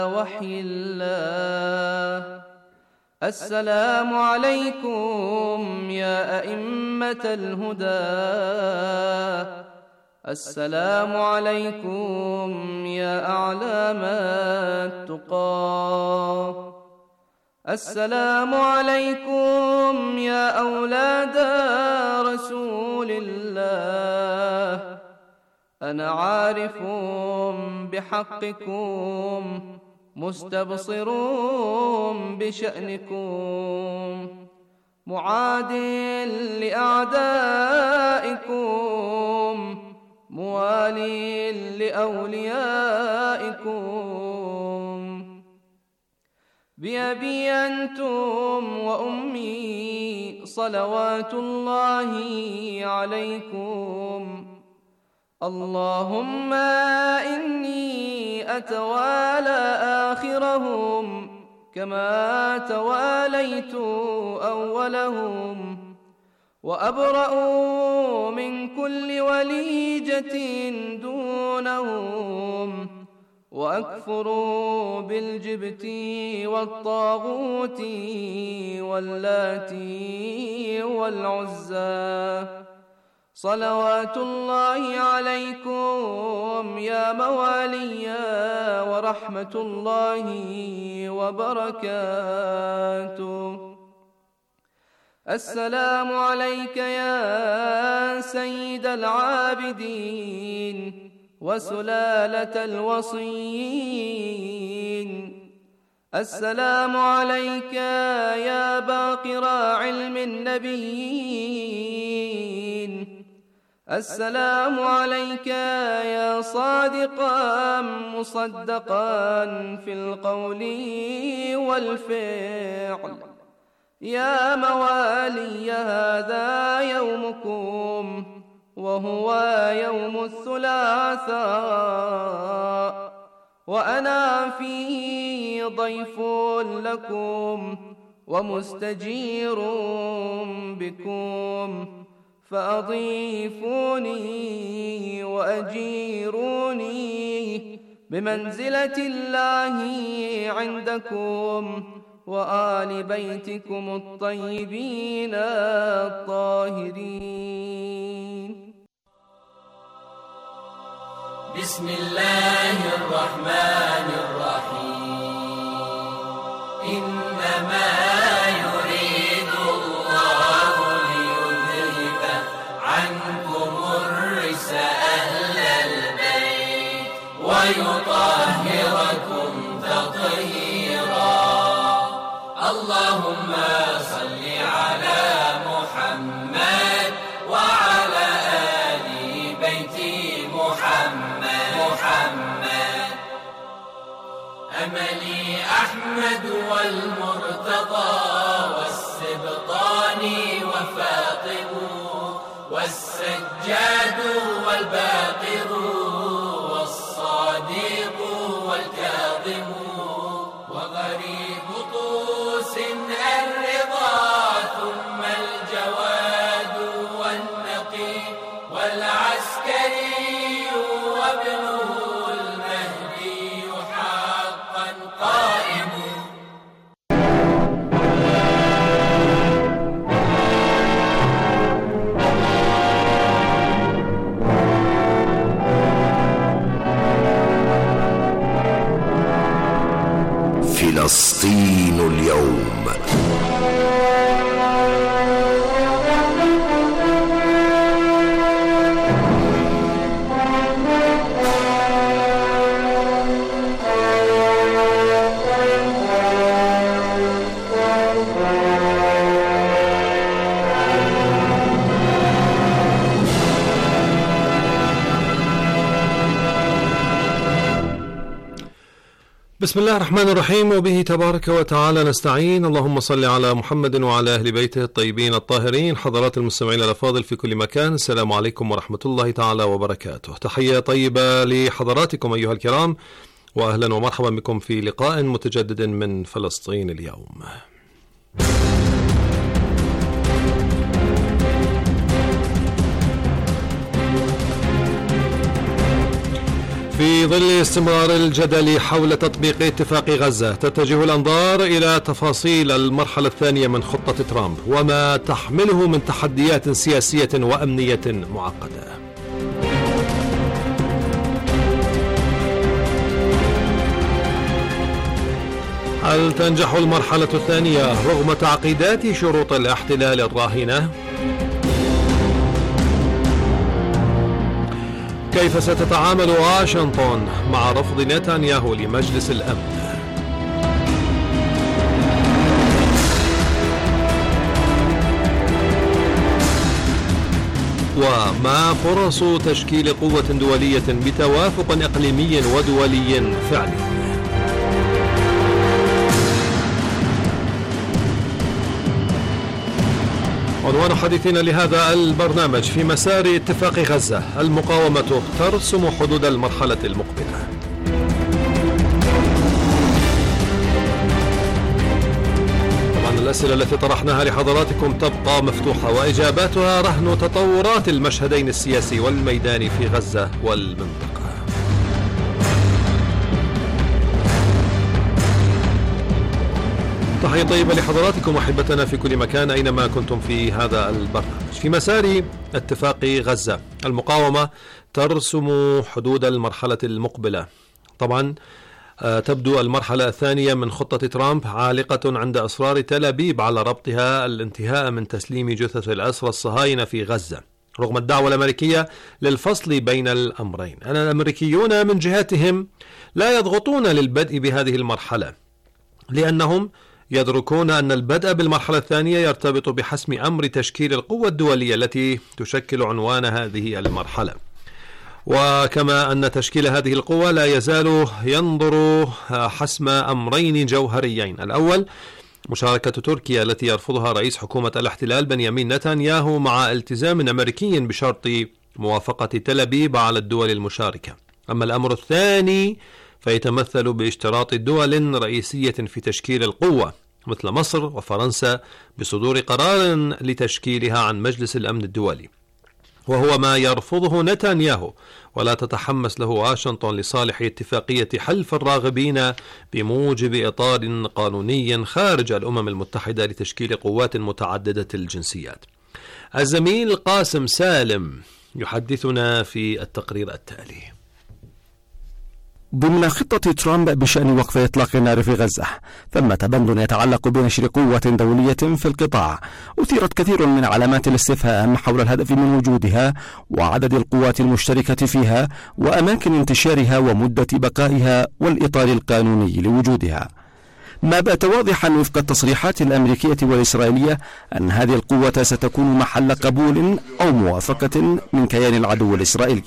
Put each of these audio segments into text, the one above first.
وحي الله. السلام عليكم يا أئمة الهدى، السلام عليكم يا أعلام التقى، السلام عليكم يا أولاد رسول الله. أنا عارف بحقكم مستبصر بشأنكم، معاد لأعدائكم موالي لأوليائكم. بأبي أنتم وأمي صلوات الله عليكم. اللهم إني أتوالى آخرهم كما تواليت أولهم، وأبرأ من كل وليجة دونهم، وأكفر بالجبت والطاغوت واللات والعزى. صلوات الله عليكم يا موالي ورحمة الله وبركاته. السلام عليك يا سيد العابدين وسلالة الوصيين. السلام عليك يا باقر علم النبيين. السلام عليك يا صادقا مصدقا في القول والفعل. يا موالي هذا يومكم وهو يوم الثلاثاء، وأنا فيه ضيف لكم ومستجير بكم، فأضيفوني وأجيروني بمنزلة الله عندكم وآل بيتكم الطيبين الطاهرين. بسم الله الرحمن الرحيم. إنما يريد الله ليذهب عنكم الرجس أهل البيت ويطهركم تطهيرا. اللهم صل على محمد وعلى آل بيت محمد. أملي أحمد والمرتضى والسبطان وفاطم والسجاد والباقر والصادق والكاظم وغريب طوس الرضا ثم الجواد والنقي والعسكري وابنه المهدي حقا قائم. فلسطين اليوم. بسم الله الرحمن الرحيم، وبه تبارك وتعالى نستعين. اللهم صل على محمد وعلى أهل بيته الطيبين الطاهرين. حضرات المستمعين الأفاضل في كل مكان، السلام عليكم ورحمة الله تعالى وبركاته. تحية طيبة لحضراتكم أيها الكرام، وأهلا ومرحبا بكم في لقاء متجدد من فلسطين اليوم. في ظل استمرار الجدل حول تطبيق اتفاق غزة، تتجه الأنظار إلى تفاصيل المرحلة الثانية من خطة ترامب وما تحمله من تحديات سياسية وأمنية معقدة. هل تنجح المرحلة الثانية رغم تعقيدات شروط الاحتلال الراهنة؟ كيف ستتعامل واشنطن مع رفض نتنياهو لمجلس الأمن؟ وما فرص تشكيل قوة دولية بتوافق إقليمي ودولي فعلي؟ عنوان حديثنا لهذا البرنامج: في مسار اتفاق غزة المقاومة ترسم حدود المرحلة المقبلة. طبعا الأسئلة التي طرحناها لحضراتكم تبقى مفتوحة وإجاباتها رهن تطورات المشهدين السياسي والميداني في غزة والمنطقة. تحية طيبة لحضراتكم أحبتنا في كل مكان أينما كنتم في هذا البرنامج. في مسار اتفاق غزة المقاومة ترسم حدود المرحلة المقبلة. طبعا تبدو المرحلة الثانية من خطة ترامب عالقة عند إصرار تل أبيب على ربطها الانتهاء من تسليم جثث الأسرى الصهاينة في غزة رغم الدعوة الأمريكية للفصل بين الأمرين. الأمريكيون من جهتهم لا يضغطون للبدء بهذه المرحلة لأنهم يدركون أن البدء بالمرحلة الثانية يرتبط بحسم أمر تشكيل القوة الدولية التي تشكل عنوان هذه المرحلة، وكما أن تشكيل هذه القوة لا يزال ينظر حسم أمرين جوهريين: الأول مشاركة تركيا التي يرفضها رئيس حكومة الاحتلال بنيامين نتنياهو مع التزام أمريكي بشرط موافقة تل أبيب على الدول المشاركة. أما الأمر الثاني فيتمثل باشتراط دول رئيسية في تشكيل القوة مثل مصر وفرنسا بصدور قرار لتشكيلها عن مجلس الأمن الدولي، وهو ما يرفضه نتنياهو ولا تتحمس له واشنطن لصالح اتفاقية حلف الراغبين بموجب إطار قانوني خارج الأمم المتحدة لتشكيل قوات متعددة الجنسيات. الزميل قاسم سالم يحدثنا في التقرير التالي. ضمن خطة ترامب بشأن وقف إطلاق النار في غزة ثمة بند يتعلق بنشر قوة دولية في القطاع. أثيرت كثير من علامات الاستفهام حول الهدف من وجودها وعدد القوات المشتركة فيها وأماكن انتشارها ومدة بقائها والإطار القانوني لوجودها. ما بات واضحا وفق التصريحات الأمريكية والإسرائيلية أن هذه القوة ستكون محل قبول أو موافقة من كيان العدو الإسرائيلي.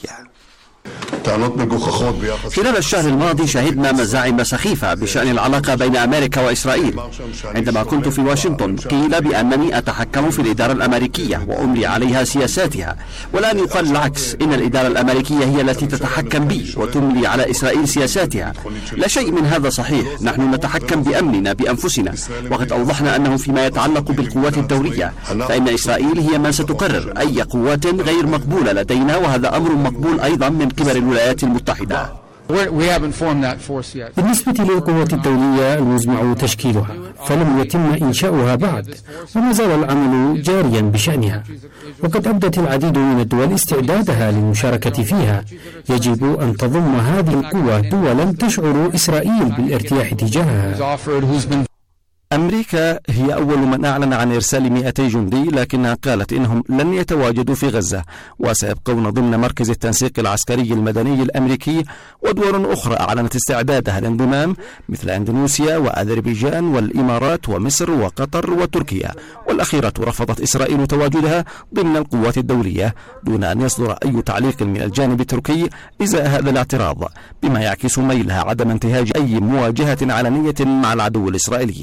خلال الشهر الماضي شهدنا مزاعم سخيفة بشأن العلاقة بين أمريكا وإسرائيل. عندما كنت في واشنطن قيل بأنني أتحكم في الإدارة الأمريكية وأملي عليها سياساتها، والآن يقال العكس، إن الإدارة الأمريكية هي التي تتحكم بي وتملي على إسرائيل سياساتها. لا شيء من هذا صحيح. نحن نتحكم بأمننا بأنفسنا، وقد أوضحنا أنه فيما يتعلق بالقوات الدولية فإن إسرائيل هي من ستقرر أي قوات غير مقبولة لدينا، وهذا أمر مقبول أيضا من قبل الولايات المتحدة. بالنسبة للقوات الدولية المزمع تشكيلها فلم يتم إنشاؤها بعد، وما زال العمل جاريا بشأنها، وقد أبدت العديد من الدول استعدادها للمشاركة فيها. يجب أن تضم هذه القوة دولا تشعر إسرائيل بالارتياح تجاهها. أمريكا هي أول من أعلن عن إرسال 200 جندي، لكنها قالت إنهم لن يتواجدوا في غزة وسيبقون ضمن مركز التنسيق العسكري المدني الأمريكي. ودول أخرى أعلنت استعدادها للانضمام مثل إندونيسيا وأذربيجان والإمارات ومصر وقطر وتركيا، والأخيرة رفضت إسرائيل تواجدها ضمن القوات الدولية دون أن يصدر أي تعليق من الجانب التركي إزاء هذا الاعتراض، بما يعكس ميلها عدم انتهاج أي مواجهة علنية مع العدو الإسرائيلي.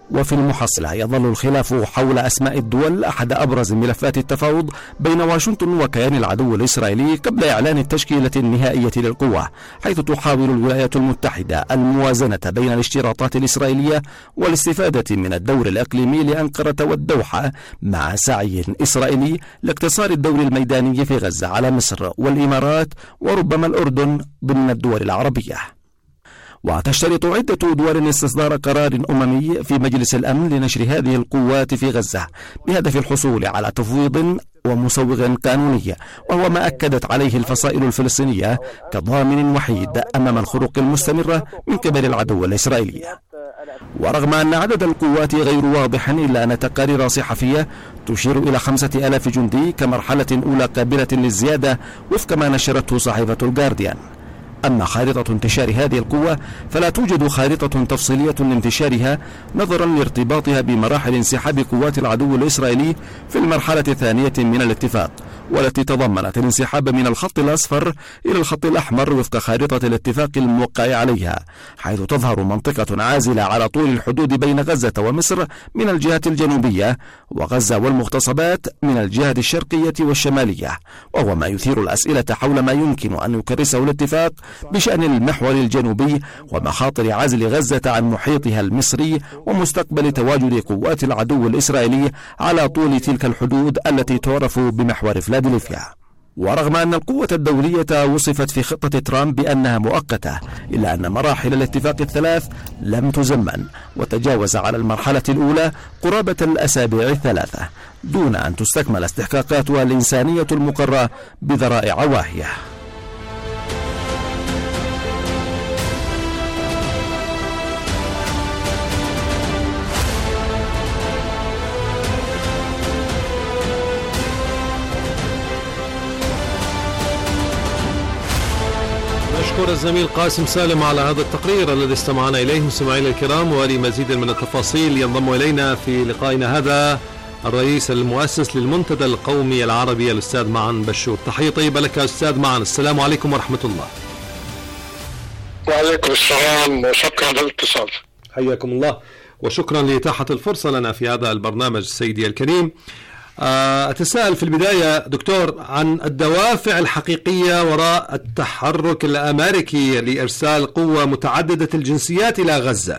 وفي المحصلة يظل الخلاف حول أسماء الدول أحد أبرز ملفات التفاوض بين واشنطن وكيان العدو الإسرائيلي قبل إعلان التشكيلة النهائية للقوة، حيث تحاول الولايات المتحدة الموازنة بين الاشتراطات الإسرائيلية والاستفادة من الدور الإقليمي لأنقرة والدوحة، مع سعي إسرائيلي لاقتصار الدور الميداني في غزة على مصر والإمارات وربما الأردن ضمن الدول العربية. وتشترط عدة دول استصدار قرار أممي في مجلس الأمن لنشر هذه القوات في غزة بهدف الحصول على تفويض ومسوغ قانوني، وهو ما أكدت عليه الفصائل الفلسطينية كضامن وحيد أمام الخروق المستمرة من قبل العدو الإسرائيلي. ورغم أن عدد القوات غير واضح إلا أن تقارير صحفية تشير إلى 5000 جندي كمرحلة أولى قابلة للزيادة وفق ما نشرته صحيفة الجارديان. أما خارطة انتشار هذه القوة فلا توجد خارطة تفصيلية لانتشارها نظرا لارتباطها بمراحل انسحاب قوات العدو الإسرائيلي في المرحلة الثانية من الاتفاق، والتي تضمنت الانسحاب من الخط الأصفر إلى الخط الأحمر وفق خارطة الاتفاق الموقع عليها، حيث تظهر منطقة عازلة على طول الحدود بين غزة ومصر من الجهة الجنوبية وغزة والمغتصبات من الجهة الشرقية والشمالية، وهو ما يثير الأسئلة حول ما يمكن أن يكرسه الاتفاق بشأن المحور الجنوبي ومخاطر عزل غزة عن محيطها المصري ومستقبل تواجد قوات العدو الإسرائيلي على طول تلك الحدود التي تعرف بمحور فيلادلفيا. ورغم أن القوة الدولية وصفت في خطة ترامب بأنها مؤقتة، إلا أن مراحل الاتفاق الثلاث لم تزمن وتجاوز على المرحلة الأولى قرابة الأسابيع الثلاثة دون أن تستكمل استحقاقاتها الإنسانية المقرة بذرائع واهية. نشكر الزميل قاسم سالم على هذا التقرير الذي استمعنا إليه. مستمعينا الكرام، ولمزيد من التفاصيل ينضم إلينا في لقائنا هذا الرئيس المؤسس للمنتدى القومي العربي الأستاذ معن بشور. تحية طيبة لك أستاذ معن، السلام عليكم ورحمة الله. وعليكم السلام وشكرا للاتصال. حياكم الله وشكرا لإتاحة الفرصة لنا في هذا البرنامج سيدي الكريم. أتساءل في البداية دكتور عن الدوافع الحقيقية وراء التحرك الأمريكي لإرسال قوة متعددة الجنسيات إلى غزة.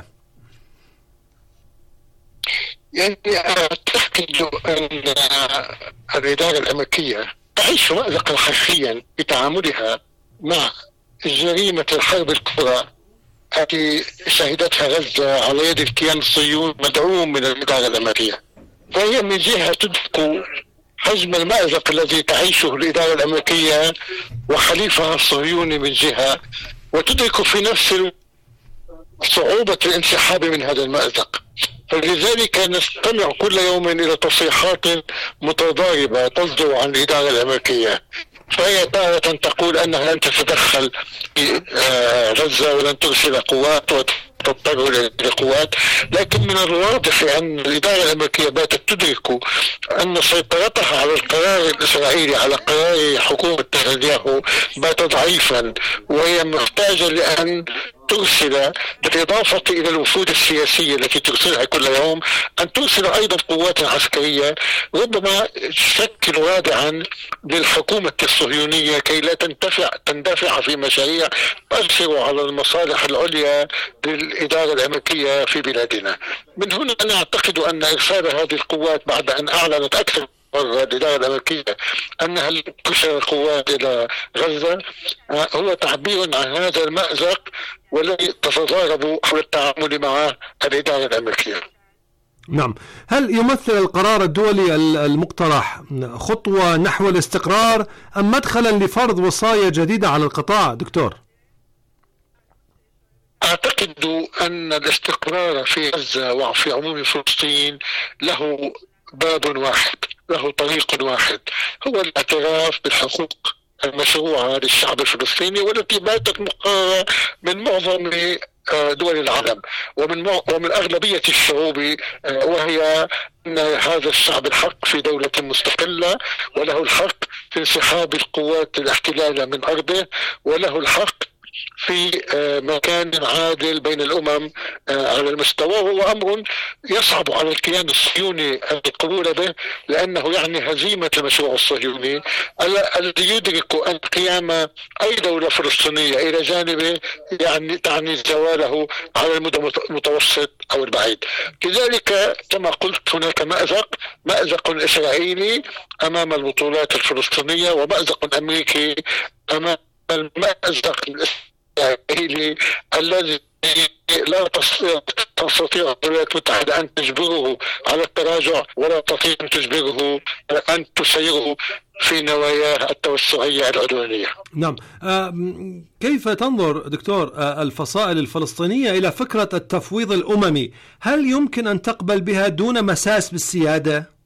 يعني أعتقد أن الإدارة الأمريكية تعيش مأزقا حقيقيا بتعاملها مع جريمة الحرب الكبرى التي شهدتها غزة على يد الكيان الصهيوني مدعوم من الإدارة الأمريكية. فهي من جهة تدرك حجم المأزق الذي تعيشه الإدارة الأمريكية وحليفها الصهيوني من جهة، وتدرك في نفس صعوبة الانسحاب من هذا المأزق. فلذلك نستمع كل يوم إلى تصريحات متضاربة تصدر عن الإدارة الأمريكية، فهي تارة تقول أنها لن تتدخل في غزة ولن ترسل قوات تضطر لقوات، لكن من الواضح أن الإدارة الأمريكية باتت تدرك أن سيطرتها على القرار الإسرائيلي، على قرار حكومة نتنياهو، بات ضعيفا، وهي محتاجة لأن ترسل بالإضافة إلى الوفود السياسية التي ترسلها كل يوم أن ترسل أيضا قوات عسكرية ربما تشكل رادعا للحكومة الصهيونية كي لا تندفع في مشاريع تؤثر على المصالح العليا للإدارة الأمريكية في بلادنا. من هنا أنا أعتقد أن إرسال هذه القوات بعد أن أعلنت أكثر الإدارة الأمريكية أنها لن ترسل قوات إلى غزة هو تعبير عن هذا المأزق والذي تتضارب حول التعامل مع الإدارة الأمريكية. نعم، هل يمثل القرار الدولي المقترح خطوة نحو الاستقرار أم مدخلا لفرض وصايا جديدة على القطاع دكتور؟ أعتقد أن الاستقرار في غزة وفي عموم فلسطين له باب واحد، له طريق واحد، هو الاعتراف بالحقوق المشروعة للشعب الفلسطيني والتي باتت مقررة من معظم دول العالم ومن أغلبية الشعوب، وهي أن هذا الشعب الحق في دولة مستقلة، وله الحق في انسحاب القوات الاحتلال من أرضه، وله الحق في مكان عادل بين الأمم على المستوى، وهو أمر يصعب على الكيان الصهيوني القبول به، لأنه يعني هزيمة المشروع الصهيوني الذي يدرك أن قيام أي دولة فلسطينية إلى جانبه يعني تعني زواله على المدى المتوسط أو البعيد. لذلك كما قلت هناك مأزق إسرائيلي أمام البطولات الفلسطينية، ومأزق أمريكي أمام المأزق الإسرائيلي الذي لا تستطيع الولايات المتحدة أن تجبره على التراجع، ولا تستطيع أن تجبره أن تسيره في نواياه التوسعية العدوانية. نعم. كيف تنظر دكتور الفصائل الفلسطينية إلى فكرة التفويض الأممي؟ هل يمكن أن تقبل بها دون مساس بالسيادة؟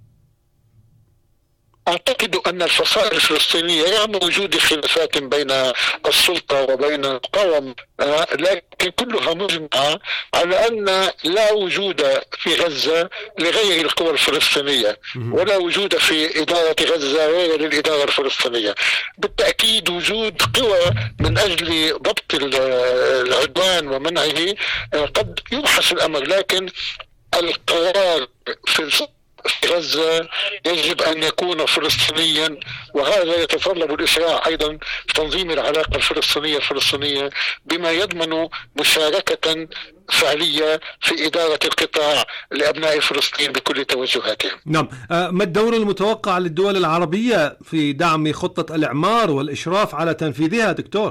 أعتقد أن الفصائل الفلسطينية رغم وجود خلافات بين السلطة وبين المقاومة، لكن كلها مجمعة على أن لا وجود في غزة لغير القوى الفلسطينية، ولا وجود في إدارة غزة غير للإدارة الفلسطينية. بالتأكيد وجود قوى من أجل ضبط العدوان ومنعه قد يبحث الأمر، لكن القرار في غزة يجب أن يكون فلسطينيا، وهذا يتطلب الإسراع أيضا في تنظيم العلاقة الفلسطينية بما يضمن مشاركة فعلية في إدارة القطاع لأبناء فلسطين بكل توجهاتهم. نعم. ما الدور المتوقع للدول العربية في دعم خطة الإعمار والإشراف على تنفيذها دكتور؟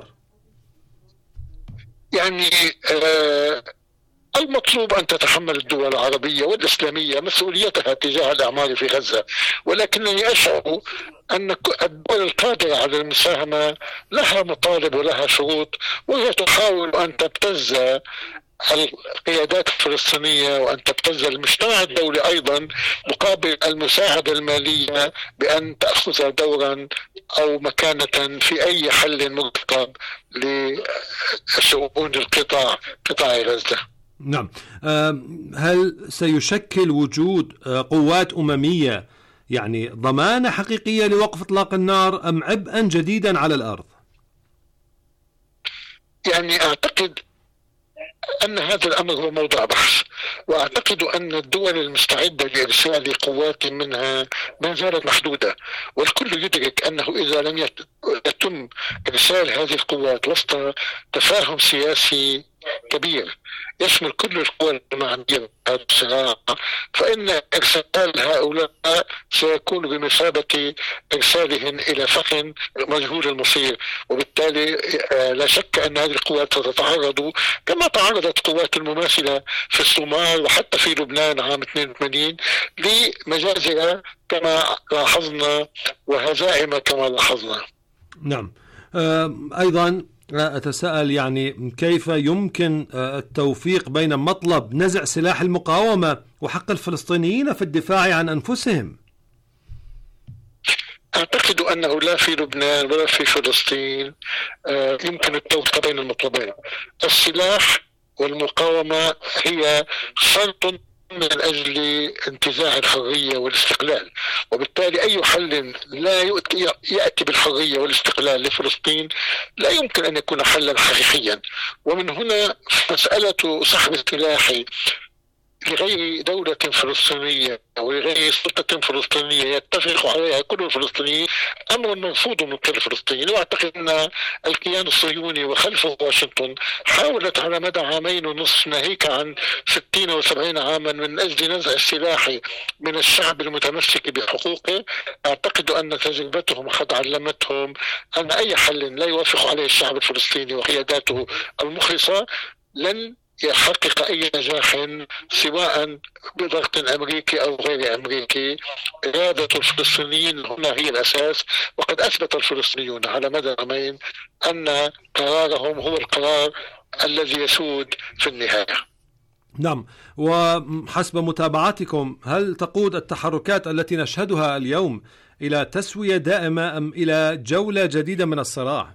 يعني المطلوب أن تتحمل الدول العربية والإسلامية مسؤوليتها تجاه الإعمار في غزة، ولكنني أشعر أن الدول القادرة على المساهمة لها مطالب ولها شروط، وهي تحاول أن تبتز القيادات الفلسطينية وأن تبتز المجتمع الدولي أيضا مقابل المساعدة المالية بأن تأخذ دورا أو مكانة في أي حل مرتقب لشؤون قطاع غزة. نعم. هل سيشكل وجود قوات أممية يعني ضمانة حقيقية لوقف إطلاق النار أم عبئا جديدا على الأرض؟ يعني أعتقد أن هذا الأمر هو موضوع بحث، وأعتقد أن الدول المستعدة لإرسال قوات منها ما زالت محدودة، والكل يدرك أنه إذا لم يتم إرسال هذه القوات وسط تفاهم سياسي كبير يشمل كل القوى المعنية بهذا الصراع، فإن إرسال هؤلاء سيكون بمثابة إرسالهم إلى فخ مجهول المصير، وبالتالي لا شك أن هذه القوات ستتعرض كما تعرضت قوات المماثلة في الصومال وحتى في لبنان عام 82 لمجازر كما لاحظنا وهزائم كما لاحظنا. نعم. أيضا أتساءل يعني كيف يمكن التوفيق بين مطلب نزع سلاح المقاومة وحق الفلسطينيين في الدفاع عن أنفسهم؟ أعتقد أنه لا في لبنان ولا في فلسطين يمكن التوفيق بين المطلبين. السلاح والمقاومة هي شرط من أجل انتزاع الحرية والاستقلال، وبالتالي أي حل لا يأتي بالحرية والاستقلال لفلسطين لا يمكن أن يكون حلا حقيقيا. ومن هنا مسألة سحب السلاح لغير دولة فلسطينية ولغير سلطة فلسطينية يتفق عليها كل الفلسطينيين أمر مرفوض من كل الفلسطينيين. وأعتقد أن الكيان الصهيوني وخلفه واشنطن حاولت على مدى 2.5 عام ناهيك عن 60 و70 عاما من أجل نزع السلاح من الشعب المتمسك بحقوقه. أعتقد أن تجربتهم قد علمتهم أن أي حل لا يوافق عليه الشعب الفلسطيني وقياداته المخلصة لن يحقق أي نجاح سواء بضغط أمريكي أو غير أمريكي. إرادة الفلسطينيين هنا هي الأساس، وقد أثبت الفلسطينيون على مدى عامين أن قرارهم هو القرار الذي يسود في النهاية. نعم. وحسب متابعتكم هل تقود التحركات التي نشهدها اليوم إلى تسوية دائمة أم إلى جولة جديدة من الصراع؟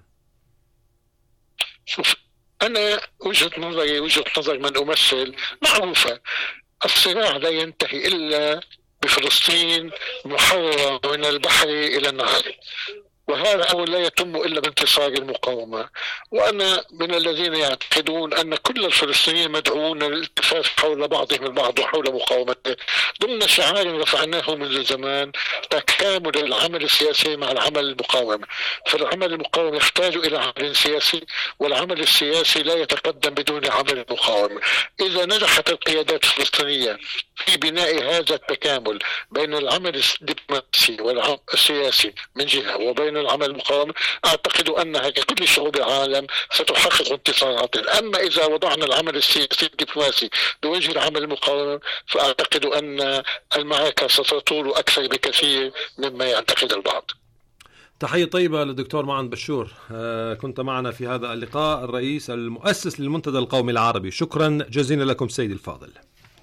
شوف، أنا وجهة نظر من أمثل معروفة. الصراع لا ينتهي إلا بفلسطين محررة من البحر إلى النهر، وهذا الأمر لا يتم إلا بانتصار المقاومة. وأنا من الذين يعتقدون أن كل الفلسطينيين مدعوون للالتفاف حول بعضهم البعض وحول مقاومته ضمن شعار رفعناه منذ زمان: تكامل العمل السياسي مع العمل المقاوم. فالعمل المقاوم يحتاج إلى عمل سياسي، والعمل السياسي لا يتقدم بدون عمل مقاوم. إذا نجحت القيادات الفلسطينية في بناء هذا التكامل بين العمل الدبلوماسي والسياسي من جهة وبين العمل المقاوم، أعتقد أنها ككل شعوب العالم ستحقق انتصارات. أما إذا وضعنا العمل السياسي الدبلوماسي بوجه العمل المقاوم، فأعتقد أن المعركة ستطول أكثر بكثير مما يعتقد البعض. تحية طيبة للدكتور معن بشور. كنت معنا في هذا اللقاء الرئيس المؤسس للمنتدى القومي العربي. شكرا جزيلا لكم سيدي الفاضل.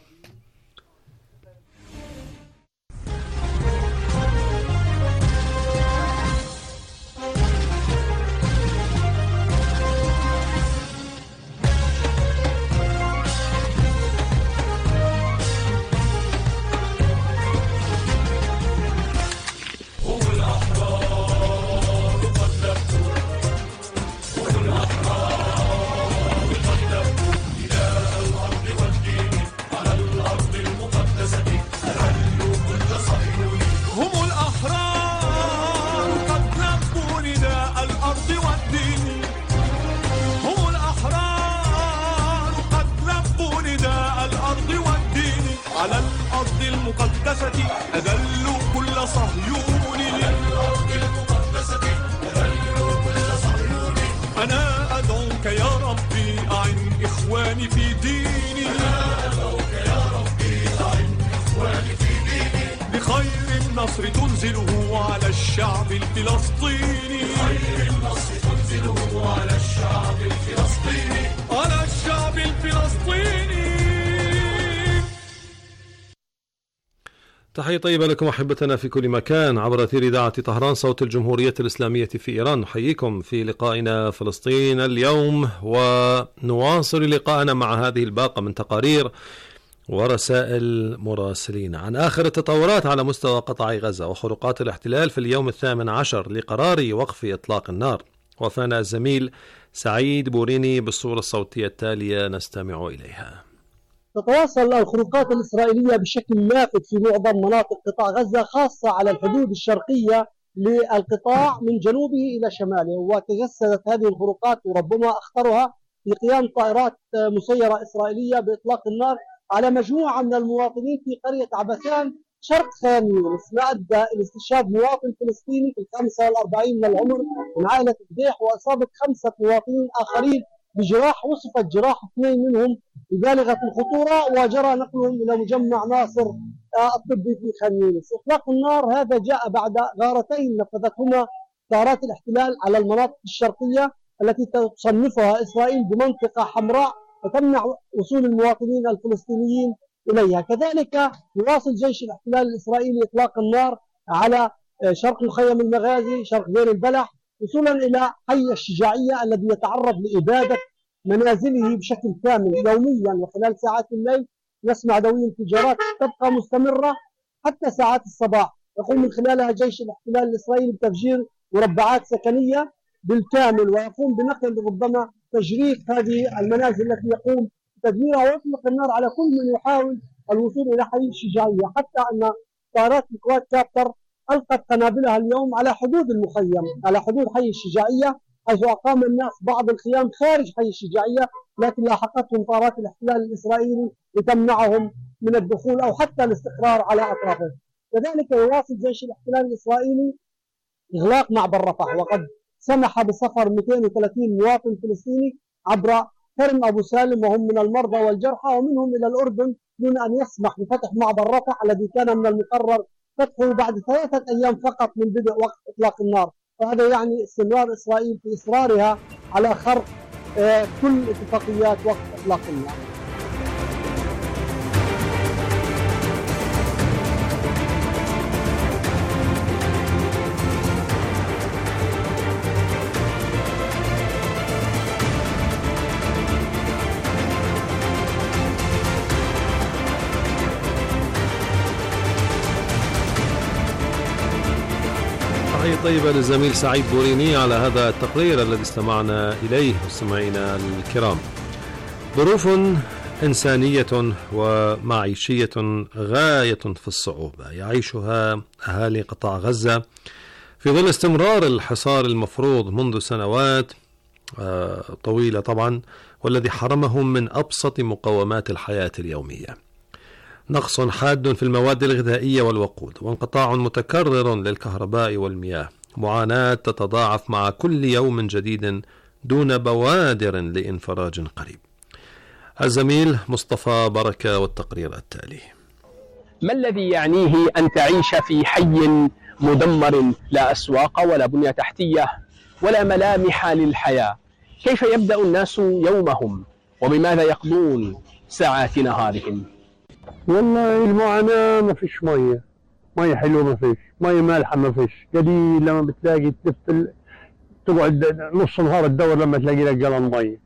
تحية طيبة لكم أحبتنا في كل مكان عبر أثير إذاعة طهران صوت الجمهورية الإسلامية في إيران. نحييكم في لقائنا فلسطين اليوم، ونواصل لقاءنا مع هذه الباقة من تقارير ورسائل مراسلين عن آخر التطورات على مستوى قطاع غزة وخروقات الاحتلال في اليوم 18 لقرار وقف إطلاق النار. وفانا الزميل سعيد بوريني بالصورة الصوتية التالية نستمع إليها. تتواصل الخروقات الإسرائيلية بشكل لافت في معظم مناطق قطاع غزة، خاصة على الحدود الشرقية للقطاع من جنوبه إلى شماله. وتجسدت هذه الخروقات وربما أخطرها في قيام طائرات مسيرة إسرائيلية بإطلاق النار على مجموعة من المواطنين في قرية عبسان شرق خان يونس، ما أدى إلى استشهاد مواطن فلسطيني في 45 من العمر من عائلة قديح، وإصابة 5 مواطنين آخرين بجراح وصفت جراح 2 منهم ببالغة الخطورة، وجرى نقلهم إلى مجمع ناصر الطبي في خان يونس. إطلاق النار هذا جاء بعد غارتين نفذتهما طائرات الاحتلال على المناطق الشرقية التي تصنفها إسرائيل بمنطقة حمراء وتمنع وصول المواطنين الفلسطينيين إليها. كذلك يواصل جيش الاحتلال الإسرائيلي إطلاق النار على شرق مخيم المغازي شرق دير البلح وصولا إلى حي الشجاعية الذي يتعرض لإبادة منازله بشكل كامل يوميا، وخلال ساعات الليل نسمع دوي انفجارات تبقى مستمرة حتى ساعات الصباح، يقوم من خلالها جيش الاحتلال الإسرائيلي بتفجير مربعات سكنية بالكامل، ويقوم بنقل ربما تجريف هذه المنازل التي يقوم بتدميرها، ويطلق النار على كل من يحاول الوصول إلى حي الشجاعية، حتى أن طائرات القوات كابتر ألقت قنابلها اليوم على حدود المخيم، على حدود حي الشجاعية، حيث أقام الناس بعض الخيام خارج حي الشجاعية، لكن لاحقتهم طائرات الاحتلال الإسرائيلي لتمنعهم من الدخول أو حتى الاستقرار على أطرافه. كذلك يواصل جيش الاحتلال الإسرائيلي إغلاق معبر رفح، وقد سمح بسفر 230 مواطن فلسطيني عبر كرم أبو سالم وهم من المرضى والجرحى ومنهم إلى الأردن، دون أن يسمح بفتح معبر رفح الذي كان من المقرر فتحه بعد 3 أيام فقط من بدء وقت إطلاق النار. وهذا يعني استمرار إسرائيل في إصرارها على خرق كل اتفاقيات وقت إطلاق النار. طيبة للزميل سعيد بوريني على هذا التقرير الذي استمعنا إليه مستمعينا الكرام. ظروف إنسانية ومعيشية غاية في الصعوبة يعيشها أهالي قطاع غزة في ظل استمرار الحصار المفروض منذ سنوات طويلة طبعا، والذي حرمهم من أبسط مقومات الحياة اليومية. نقص حاد في المواد الغذائية والوقود، وانقطاع متكرر للكهرباء والمياه، معاناة تتضاعف مع كل يوم جديد دون بوادر لإنفراج قريب. الزميل مصطفى بركة والتقرير التالي. ما الذي يعنيه أن تعيش في حي مدمر، لا أسواق ولا بنية تحتية ولا ملامح للحياة؟ كيف يبدأ الناس يومهم وبماذا يقضون ساعات نهارهم؟ والله المعاناة ما فيش مية حلوة، ما فيش مية مالحة، ما فيش قليل لما بتلاقي تقعد نص نهار تدور لما تلاقي لك جلن مية.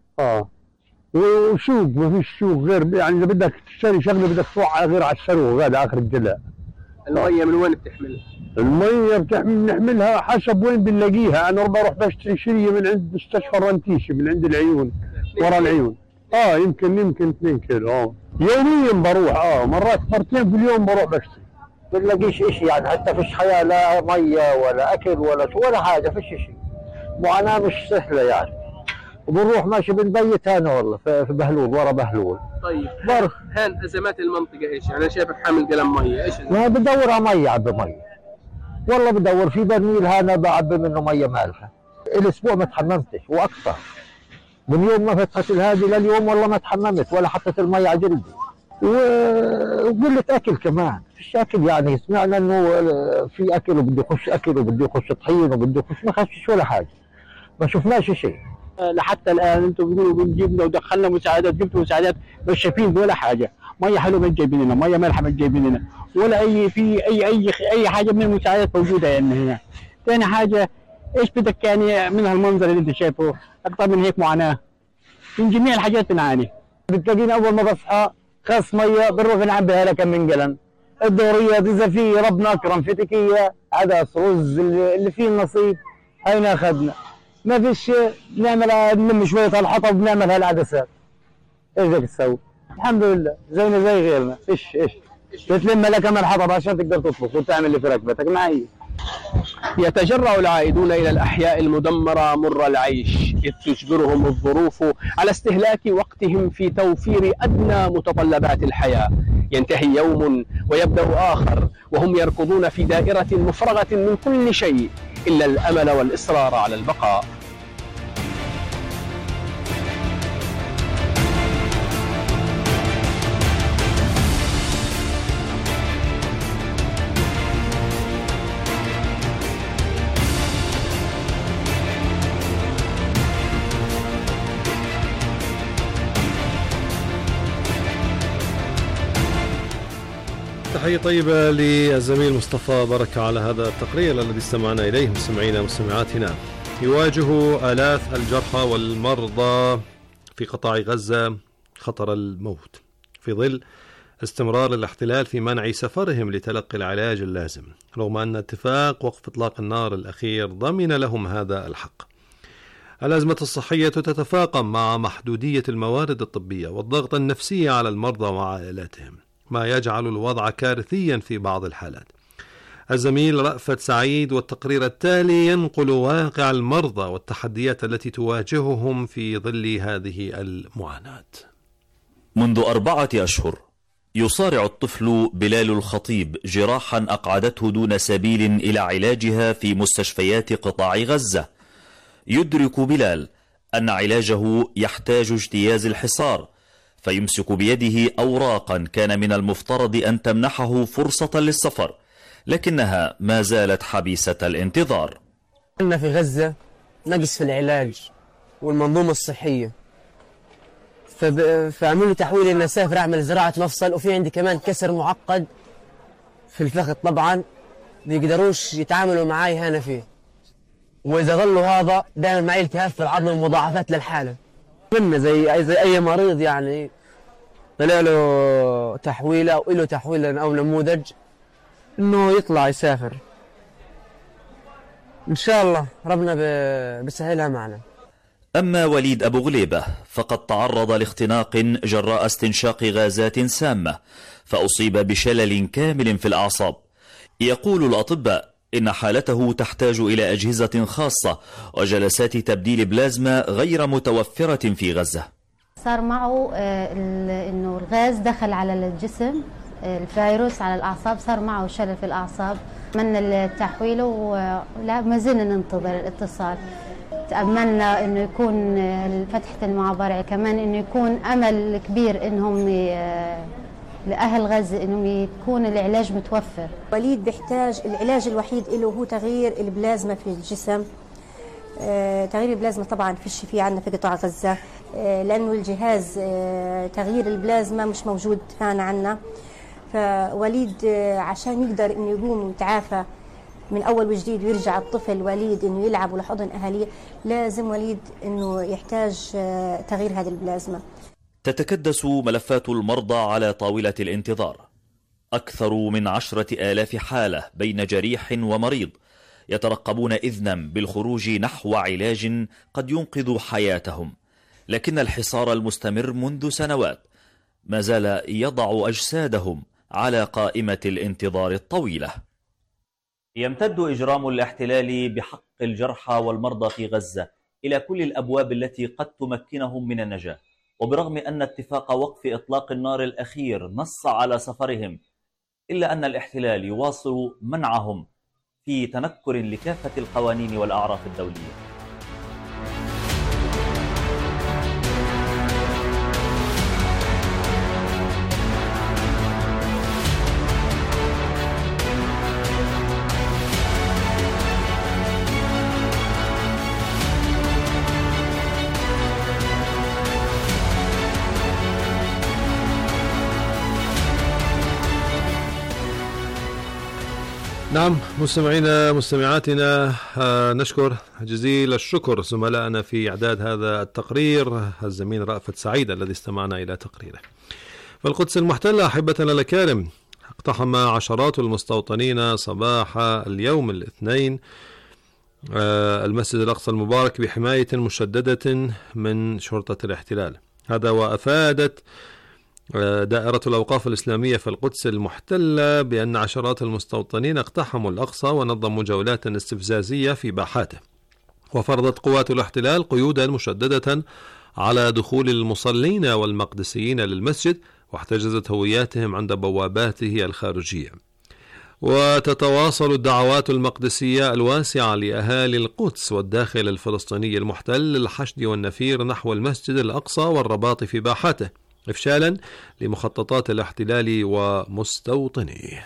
وسوق ما فيش سوق، غير يعني إذا بدك تشتري شغلة بدك تروح غير على السروق هذا آخر الجلاء. المية من وين بتحملها؟ المية بنحملها حسب وين بنلاقيها. أنا بروح بشتري شرية من عند مستشفى الرنتيشي من عند العيون ورا العيون. يمكن 2 كيلو. يوميا بروح مرات مرتين في اليوم بروح بشتري. ما بنلاقيش شيء يعني، حتى فيش حياة، لا مية ولا أكل ولا حاجة، فيش شيء. معاناة مش سهلة يعني. وبنروح ماشي بنبيت هنا والله في بهلول ورا بهلول. طيب هان أزمات المنطقة إيش؟ يعني أنا شايفك حامل قلم مية، إيش؟ ما بدور على مية، عبي مية. والله بدور في برميل هنا بعبي منه مية مالحة. الأسبوع ما تحممتش وأكثر. من يوم ما فتحت الهادي لليوم والله ما تحممت ولا حطيت المية على جلدي. وقلة أكل كمان، فيش أكل يعني. سمعنا إنه في أكل وبده يخش أكل وبده يخش طحين وبده يخش، ما خشش ولا حاجة. ما شفناش شيء. لحتى الآن أنتم بتقولوا بنجيبنا ودخلنا مساعدات، جبتوا مساعدات مش شايفين ولا حاجة. مية حلوة ما جايبين لنا، مية مالحة ما جايبين لنا، ولا أي حاجة من المساعدات موجودة يعني هنا. ثاني حاجة إيش بدك يعني من هالمنظر اللي أنت شايفه؟ أكثر من هيك معاناة. من جميع الحاجات بنعاني. بتلاقيني أول ما بصحى خاص مية بنروح بنعبيها لك من قلم. الدورية إذا في ربنا أكرم في تكية عدس رز اللي فيه النصيب هينا أخذنا. ما فيش نعملها، نلم شوية الحطب بنعملها العدسات. ايش بدك تسوي؟ الحمد لله زينا زي غيرنا. ايش بتلم لك كم الحطب عشان تقدر تطبخ وتعمل اللي في ركبتك معي. يتجرأ العائدون إلى الأحياء المدمرة مر العيش، إذ تجبرهم الظروف على استهلاك وقتهم في توفير أدنى متطلبات الحياة. ينتهي يوم ويبدأ آخر وهم يركضون في دائرة مفرغة من كل شيء إلا الأمل والإصرار على البقاء. تحية طيبة للزميل مصطفى بركة على هذا التقرير الذي استمعنا إليه. مستمعينا ومستمعاتنا، يواجه آلاف الجرحى والمرضى في قطاع غزة خطر الموت في ظل استمرار الاحتلال في منع سفرهم لتلقي العلاج اللازم، رغم أن اتفاق وقف إطلاق النار الأخير ضمن لهم هذا الحق. الأزمة الصحية تتفاقم مع محدودية الموارد الطبية والضغط النفسي على المرضى وعائلاتهم، ما يجعل الوضع كارثيا في بعض الحالات. الزميل رأفت سعيد والتقرير التالي ينقل واقع المرضى والتحديات التي تواجههم في ظل هذه المعاناة. منذ 4 أشهر يصارع الطفل بلال الخطيب جراحا أقعدته دون سبيل إلى علاجها في مستشفيات قطاع غزة. يدرك بلال أن علاجه يحتاج اجتياز الحصار، فيمسك بيده أوراقا كان من المفترض أن تمنحه فرصة للسفر، لكنها ما زالت حبيسة الانتظار. عندنا في غزة نقص في العلاج والمنظومة الصحية، فعملوا تحويل إن أسافر أعمل زراعة مفصل، وفي عندي كمان كسر معقد في الفخذ طبعا بيقدروش يتعاملوا معاي هنا فيه، وإذا ظلوا هذا دائما معي التهاب في العظم ومضاعفات للحالة. منا زي أي مريض يعني طلع له تحويلة أو له تحويلة أو نموذج إنه يطلع يسافر. إن شاء الله ربنا بيسهلها معنا. أما وليد أبو غليبة فقد تعرض لاختناق جراء استنشاق غازات سامة، فأصيب بشلل كامل في الأعصاب. يقول الأطباء إن حالته تحتاج إلى أجهزة خاصة وجلسات تبديل بلازما غير متوفرة في غزة. صار معه إنه الغاز دخل على الجسم، الفيروس على الأعصاب، صار معه شلل في الأعصاب. أتمنى تحويله ولا ما زلنا ننتظر الاتصال. تأملنا إنه يكون فتحة المعبر، كمان إنه يكون أمل كبير إنهم لأهل غزة إنهم يكون العلاج متوفر. وليد بيحتاج العلاج الوحيد له هو تغيير البلازما في الجسم. تغيير البلازما طبعا فيش فيه عندنا في قطاع غزة، لأنه الجهاز تغيير البلازما مش موجود هنا عندنا. فوليد عشان يقدر إنه يقوم ويتعافى من أول وجديد ويرجع الطفل وليد إنه يلعب ولحضن أهاليه، لازم وليد إنه يحتاج تغيير هذه البلازما. تتكدس ملفات المرضى على طاولة الانتظار، أكثر من 10,000 حالة بين جريح ومريض يترقبون إذنا بالخروج نحو علاج قد ينقذ حياتهم، لكن الحصار المستمر منذ سنوات ما زال يضع أجسادهم على قائمة الانتظار الطويلة. يمتد إجرام الاحتلال بحق الجرحى والمرضى في غزة إلى كل الأبواب التي قد تمكنهم من النجاة، وبرغم أن اتفاق وقف إطلاق النار الأخير نص على سفرهم، إلا أن الاحتلال يواصل منعهم في تنكر لكافة القوانين والأعراف الدولية. نعم مستمعينا مستمعاتنا، نشكر جزيل الشكر زملائنا في إعداد هذا التقرير، الزميل رأفت سعيد الذي استمعنا إلى تقريره. فالقدس المحتلة أحبتنا الأكارم، اقتحم عشرات المستوطنين صباح اليوم الاثنين المسجد الأقصى المبارك بحماية مشددة من شرطة الاحتلال. هذا وأفادت دائرة الأوقاف الإسلامية في القدس المحتلة بأن عشرات المستوطنين اقتحموا الأقصى ونظموا جولات استفزازية في باحاته، وفرضت قوات الاحتلال قيودا مشددة على دخول المصلين والمقدسيين للمسجد، واحتجزت هوياتهم عند بواباته الخارجية. وتتواصل الدعوات المقدسية الواسعة لأهالي القدس والداخل الفلسطيني المحتل للحشد والنفير نحو المسجد الأقصى والرباط في باحاته، إفشالا لمخططات الاحتلال ومستوطنيه.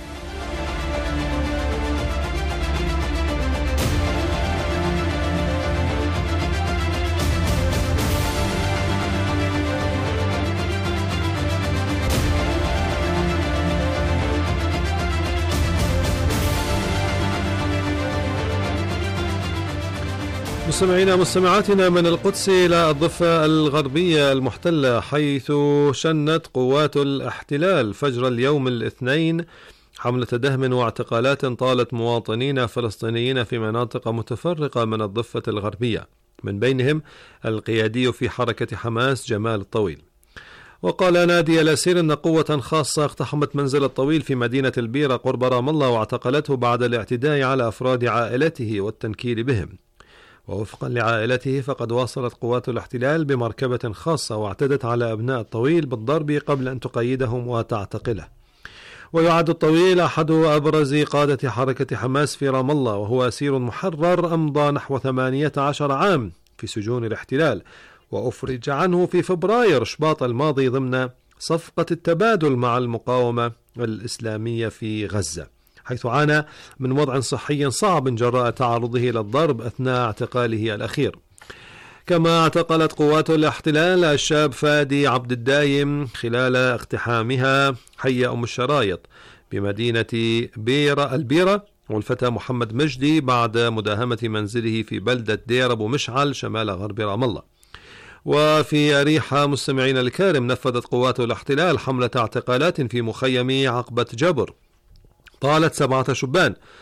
مستمعينا مستمعاتنا من القدس إلى الضفة الغربية المحتلة، حيث شنت قوات الاحتلال فجر اليوم الاثنين حملة دهم واعتقالات طالت مواطنين فلسطينيين في مناطق متفرقة من الضفة الغربية، من بينهم القيادي في حركة حماس جمال الطويل. وقال نادي الأسير أن قوة خاصة اقتحمت منزل الطويل في مدينة البيرة قرب رام الله واعتقلته بعد الاعتداء على أفراد عائلته والتنكيل بهم. ووفقا لعائلته فقد واصلت قوات الاحتلال بمركبة خاصة واعتدت على أبناء الطويل بالضرب قبل أن تقيدهم وتعتقله. ويعد الطويل أحد أبرز قادة حركة حماس في رام الله، وهو أسير محرر أمضى نحو 18 عام في سجون الاحتلال، وأفرج عنه في فبراير شباط الماضي ضمن صفقة التبادل مع المقاومة الإسلامية في غزة، حيث عانى من وضع صحي صعب جراء تعرضه إلى الضرب أثناء اعتقاله الأخير. كما اعتقلت قوات الاحتلال الشاب فادي عبد الدايم خلال اقتحامها حي أم الشرايط بمدينة البيرة، والفتى محمد مجدي بعد مداهمة منزله في بلدة دير أبو مشعل شمال غرب رام الله. وفي أريحة مستمعين الكارم نفذت قوات الاحتلال حملة اعتقالات في مخيم عقبة جبر طالت 7 شبان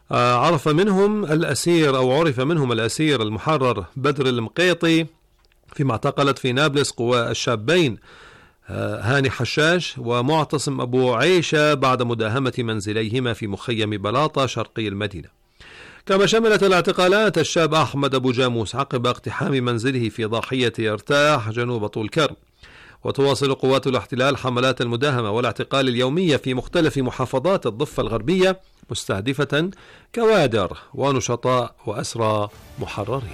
عرف منهم الأسير المحرر بدر المقيطي فيما اعتقلت في نابلس قوى الشابين هاني حشاش ومعتصم أبو عيشة بعد مداهمة منزليهما في مخيم بلاطة شرقي المدينة. كما شملت الاعتقالات الشاب أحمد أبو جاموس عقب اقتحام منزله في ضاحية ارتاح جنوب طول كرم. وتواصل قوات الاحتلال حملات المداهمة والاعتقال اليومية في مختلف محافظات الضفة الغربية مستهدفة كوادر ونشطاء وأسرى محررين.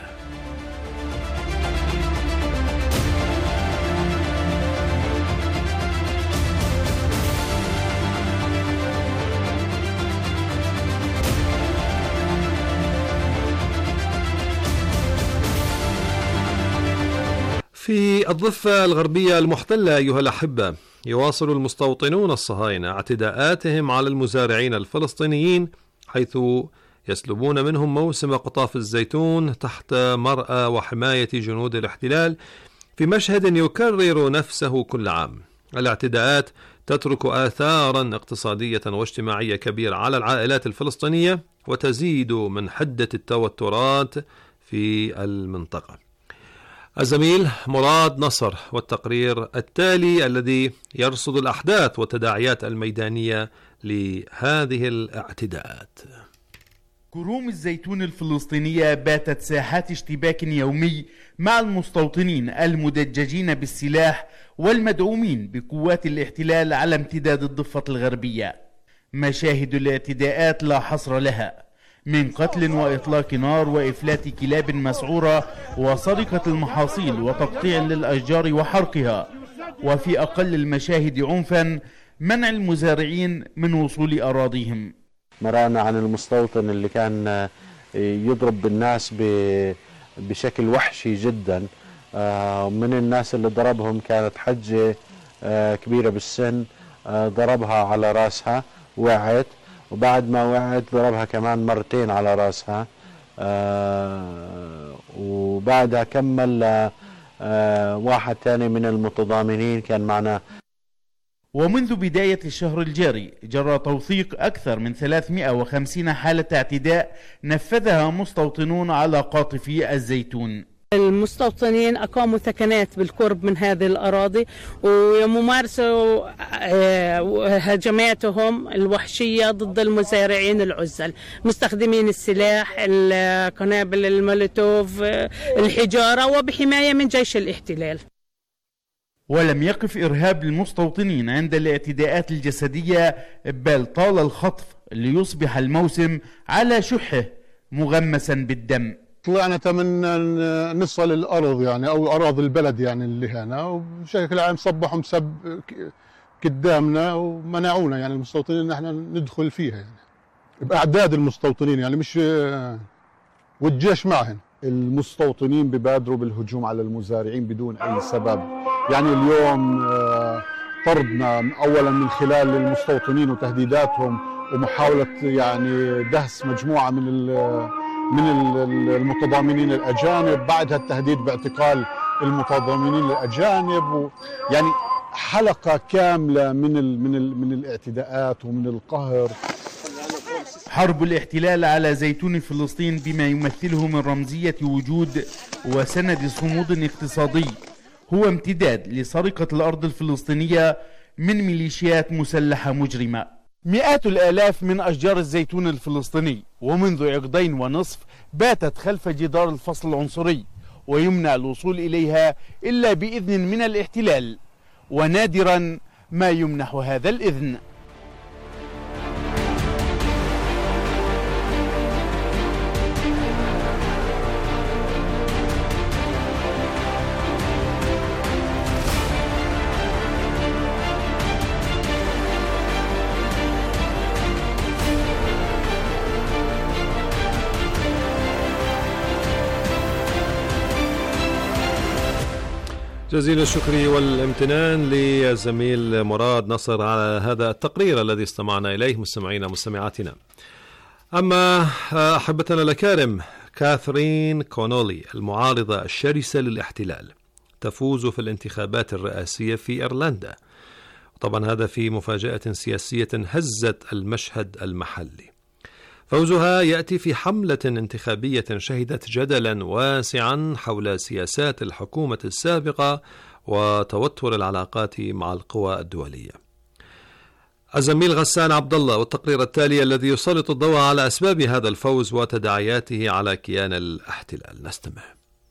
في الضفة الغربية المحتلة أيها الأحبة، يواصل المستوطنون الصهاينة اعتداءاتهم على المزارعين الفلسطينيين، حيث يسلبون منهم موسم قطاف الزيتون تحت مرأى وحماية جنود الاحتلال في مشهد يكرر نفسه كل عام. الاعتداءات تترك آثارا اقتصادية واجتماعية كبيرة على العائلات الفلسطينية وتزيد من حدة التوترات في المنطقة. الزميل مراد نصر والتقرير التالي الذي يرصد الأحداث والتداعيات الميدانية لهذه الاعتداءات. كروم الزيتون الفلسطينية باتت ساحات اشتباك يومي مع المستوطنين المدججين بالسلاح والمدعومين بقوات الاحتلال على امتداد الضفة الغربية. مشاهد الاعتداءات لا حصر لها، من قتل وإطلاق نار وإفلات كلاب مسعورة وسرقة المحاصيل وتقطيع للأشجار وحرقها، وفي أقل المشاهد عنفا منع المزارعين من وصول أراضيهم. مرانا عن المستوطن اللي كان يضرب بالناس بشكل وحشي جدا. من الناس اللي ضربهم كانت حجة كبيرة بالسن، ضربها على راسها وقعت، وبعد ما وقعت ضربها كمان مرتين على راسها، وبعدها كمل واحد تاني من المتضامنين كان معنا. ومنذ بداية الشهر الجاري جرى توثيق أكثر من 350 حالة اعتداء نفذها مستوطنون على قاطفي الزيتون. المستوطنين أقاموا ثكنات بالقرب من هذه الأراضي ويمارسوا هجماتهم الوحشية ضد المزارعين العزل، مستخدمين السلاح، القنابل المولوتوف، الحجارة، وبحماية من جيش الاحتلال. ولم يقف إرهاب المستوطنين عند الاعتداءات الجسدية، بل طال الخطف ليصبح الموسم على شحه مغمسا بالدم. طلعنا تمنى نصل الأرض يعني أو أراضي البلد يعني اللي هنا، وبشكل عام صبحوا مسب قدامنا ومنعونا يعني المستوطنين إن احنا ندخل فيها يعني بأعداد المستوطنين يعني مش والجيش معهم. المستوطنين ببادروا بالهجوم على المزارعين بدون أي سبب. يعني اليوم طردنا أولا من خلال المستوطنين وتهديداتهم ومحاولة يعني دهس مجموعة من المتضامنين الأجانب، بعدها التهديد باعتقال المتضامنين الأجانب، يعني حلقة كاملة من الاعتداءات ومن القهر. حرب الاحتلال على زيتون فلسطين بما يمثله من رمزية وجود وسند صمود اقتصادي هو امتداد لسرقة الأرض الفلسطينية من ميليشيات مسلحة مجرمة. مئات الآلاف من أشجار الزيتون الفلسطيني ومنذ عقدين ونصف باتت خلف جدار الفصل العنصري، ويمنع الوصول إليها إلا بإذن من الاحتلال، ونادرا ما يمنح هذا الإذن. جزيل الشكر والامتنان للزميل مراد نصر على هذا التقرير الذي استمعنا إليه مستمعينا ومستمعاتنا. أما أحبتنا الأكارم، كاثرين كونولي المعارضة الشرسة للاحتلال تفوز في الانتخابات الرئاسية في إيرلندا، طبعا هذا في مفاجأة سياسية هزت المشهد المحلي. فوزها يأتي في حملة انتخابية شهدت جدلا واسعا حول سياسات الحكومة السابقة وتوتر العلاقات مع القوى الدولية. الزميل غسان عبد الله والتقرير التالي الذي يسلط الضوء على أسباب هذا الفوز وتداعياته على كيان الاحتلال. نستمع.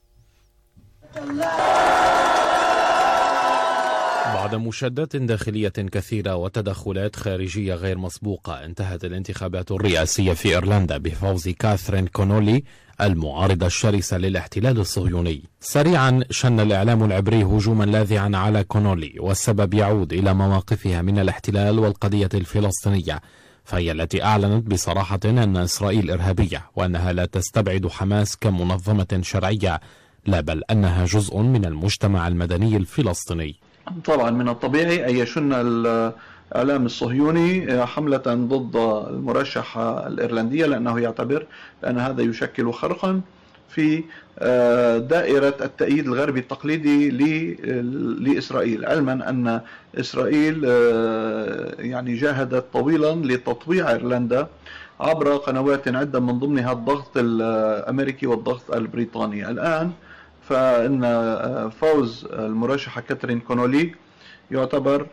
بعد مشادات داخلية كثيرة وتدخلات خارجية غير مسبوقة، انتهت الانتخابات الرئاسية في إيرلندا بفوز كاثرين كونولي المعارضة الشرسة للاحتلال الصهيوني. سريعا شن الإعلام العبري هجوما لاذعا على كونولي، والسبب يعود إلى مواقفها من الاحتلال والقضية الفلسطينية، فهي التي أعلنت بصراحة أن إسرائيل إرهابية، وأنها لا تستبعد حماس كمنظمة شرعية، لا بل أنها جزء من المجتمع المدني الفلسطيني. طبعا من الطبيعي أن يشن الإعلام الصهيوني حملة ضد المرشحة الإيرلندية، لأنه يعتبر أن هذا يشكل خرقا في دائرة التأييد الغربي التقليدي لإسرائيل، علما أن إسرائيل يعني جاهدت طويلا لتطويع إيرلندا عبر قنوات عدة، من ضمنها الضغط الأمريكي والضغط البريطاني. الآن فإن فوز المرشحة كاثرين كونولي يعتبر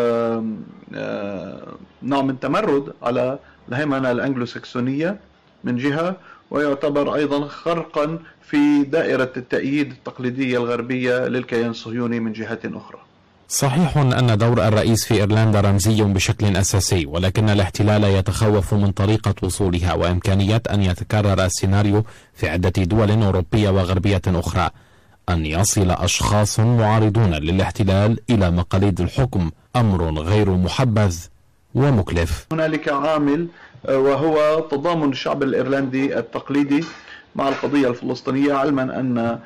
نوع من تمرد على الهيمنة الأنجلوساكسونية من جهة، ويعتبر أيضا خرقا في دائرة التأييد التقليدية الغربية للكيان الصهيوني من جهة أخرى. صحيح أن دور الرئيس في إيرلندا رمزي بشكل أساسي، ولكن الاحتلال يتخوف من طريقة وصولها وإمكانية أن يتكرر السيناريو في عدة دول أوروبية وغربية أخرى، أن يصل أشخاص معارضون للاحتلال إلى مقاليد الحكم، أمر غير محبذ ومكلف. هنالك عامل وهو تضامن الشعب الإيرلندي التقليدي مع القضية الفلسطينية، علما أن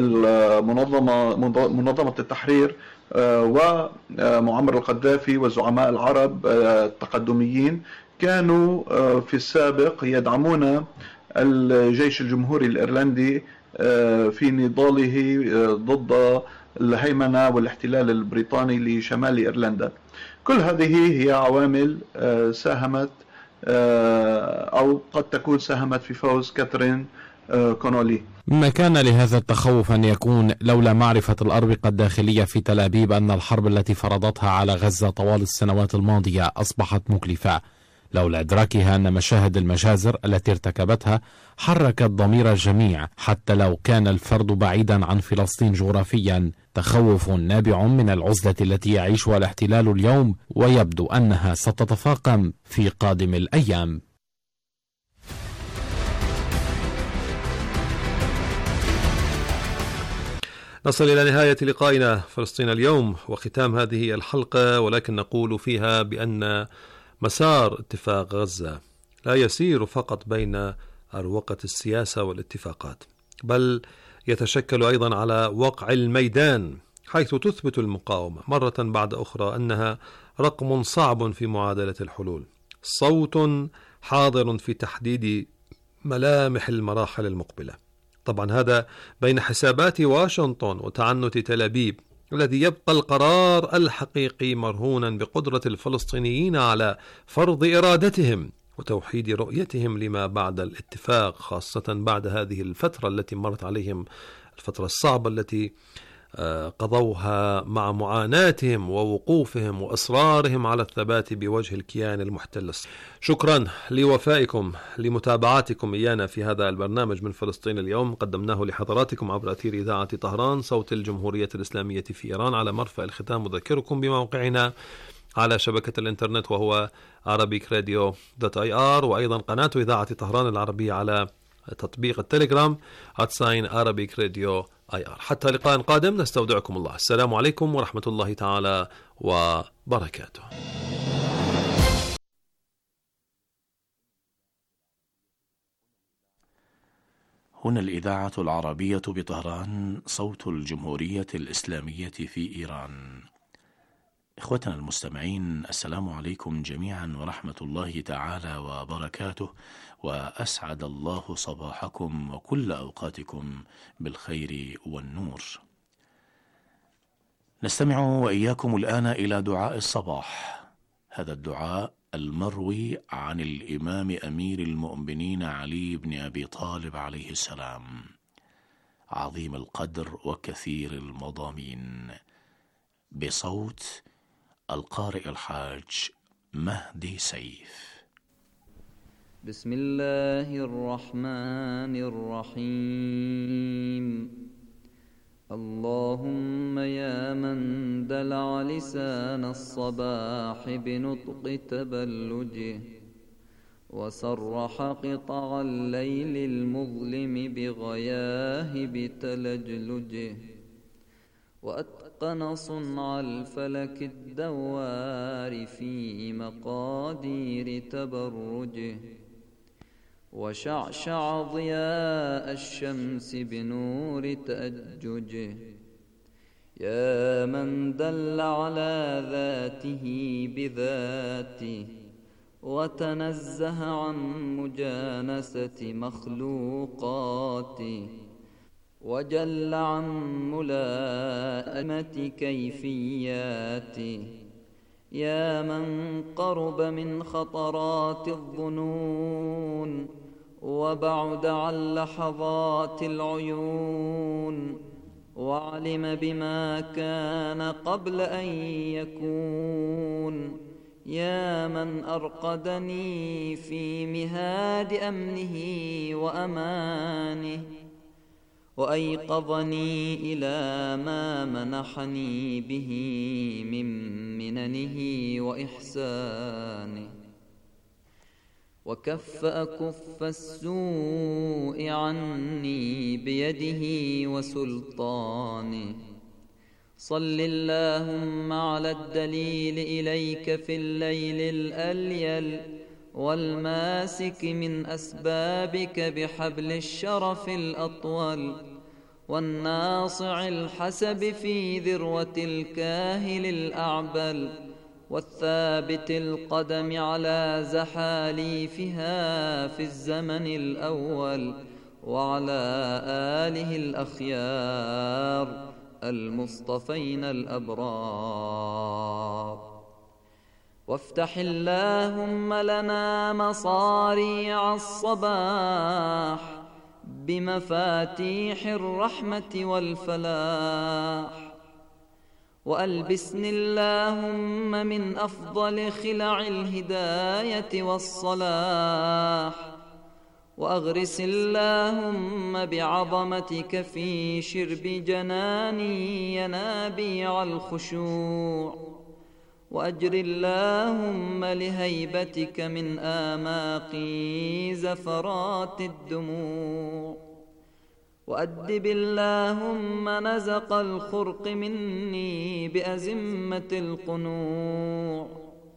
منظمة التحرير ومعمر القذافي وزعماء العرب التقدميين كانوا في السابق يدعمون الجيش الجمهوري الإيرلندي في نضاله ضد الهيمنة والاحتلال البريطاني لشمال إيرلندا. كل هذه هي عوامل ساهمت أو قد تكون ساهمت في فوز كاثرين كونولي. ما كان لهذا التخوف أن يكون لولا معرفة الأربقة الداخلية في تل أبيب أن الحرب التي فرضتها على غزة طوال السنوات الماضية أصبحت مكلفة، لولا إدراكها أن مشاهد المجازر التي ارتكبتها حركت ضمير الجميع حتى لو كان الفرد بعيدا عن فلسطين جغرافيا. تخوف نابع من العزلة التي يعيشها الاحتلال اليوم، ويبدو أنها ستتفاقم في قادم الأيام. نصل إلى نهاية لقائنا فلسطين اليوم وختام هذه الحلقة، ولكن نقول فيها بأن مسار اتفاق غزة لا يسير فقط بين أروقة السياسة والاتفاقات، بل يتشكل أيضا على وقع الميدان، حيث تثبت المقاومة مرة بعد أخرى أنها رقم صعب في معادلة الحلول، صوت حاضر في تحديد ملامح المراحل المقبلة. طبعا هذا بين حسابات واشنطن وتعنت تل أبيب، الذي يبقى القرار الحقيقي مرهونا بقدرة الفلسطينيين على فرض إرادتهم وتوحيد رؤيتهم لما بعد الاتفاق، خاصة بعد هذه الفترة التي مرت عليهم، الفترة الصعبة التي قضوها مع معاناتهم ووقوفهم وإصرارهم على الثبات بوجه الكيان المحتل. شكرا لوفائكم لمتابعتكم إيانا في هذا البرنامج من فلسطين اليوم، قدمناه لحضراتكم عبر أثير إذاعة طهران صوت الجمهورية الإسلامية في إيران. على مرفأ الختام أذكركم بموقعنا على شبكة الإنترنت وهو arabicradio.ir، وأيضا قناة إذاعة طهران العربية على تطبيق التليجرام @arabicradio. حتى لقاء قادم نستودعكم الله. السلام عليكم ورحمة الله تعالى وبركاته. هنا الإذاعة العربية بطهران صوت الجمهورية الإسلامية في إيران. إخوتنا المستمعين، السلام عليكم جميعا ورحمة الله تعالى وبركاته، وأسعد الله صباحكم وكل أوقاتكم بالخير والنور. نستمع وإياكم الآن إلى دعاء الصباح. هذا الدعاء المروي عن الإمام أمير المؤمنين علي بن أبي طالب عليه السلام، عظيم القدر وكثير المضامين، بصوت القارئ الحاج مهدي سيف. بسم الله الرحمن الرحيم. اللهم يا من دلع لسان الصباح بنطق تبلجه، وسرح قطع الليل المظلم بغياهب تلجلجه، وأتقن صنع الفلك الدوار في مقادير تبرجه، وشعشع ضياء الشمس بنور تأججه. يا من دل على ذاته بذاته، وتنزه عن مجانسة مخلوقاته، وجل عن ملائمة كيفياته. يا من قرب من خطرات الظنون، وبعد عن لحظات العيون، وعلم بما كان قبل أن يكون. يا من أرقدني في مهاد أمنه وأمانه، وأيقظني إلى ما منحني به من مننه وإحسانه، وكف أكف السوء عني بيده وسلطانه. صل اللهم على الدليل إليك في الليل الأليل، والماسك من أسبابك بحبل الشرف الأطول، والناصع الحسب في ذروة الكاهل الأعبل، والثابت القدم على زحاليفها في الزمن الأول، وعلى آله الأخيار المصطفين الأبرار. وافتح اللهم لنا مصاريع الصباح بمفاتيح الرحمة والفلاح، وألبسني اللهم من أفضل خلع الهداية والصلاح، وأغرس اللهم بعظمتك في شرب جناني ينابيع الخشوع، وأجر اللهم لهيبتك من آماقي زفرات الدموع، وأدب اللهم نزق الخرق مني بأزمة القنوع.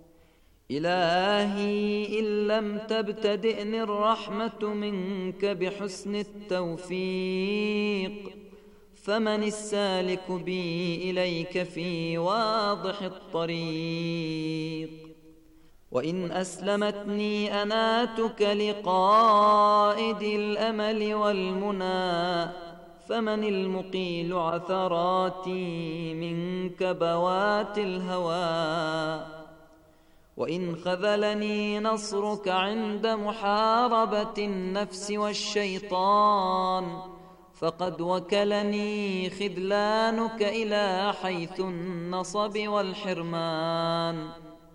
إلهي إن لم تبتدئني الرحمة منك بحسن التوفيق، فمن السالك بي إليك في واضح الطريق. وإن أسلمتني أناتك لقائد الأمل والمنى، فمن المقيل عثراتي من كبوات الهوى. وإن خذلني نصرك عند محاربة النفس والشيطان، فقد وكلني خذلانك إلى حيث النصب والحرمان.